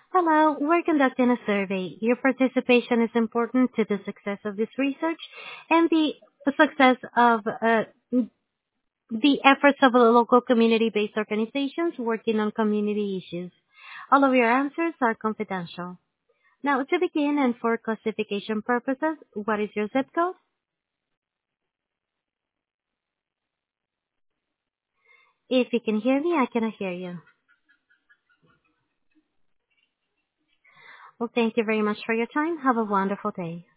Hello, we're conducting a survey. Your participation is important to the success of this research and the success of the efforts of the local community-based organizations working on community issues. All of your answers are confidential. Now, to begin and for classification purposes, what is your zip code? If you can hear me, I cannot hear you. Well, thank you very much for your time. Have a wonderful day.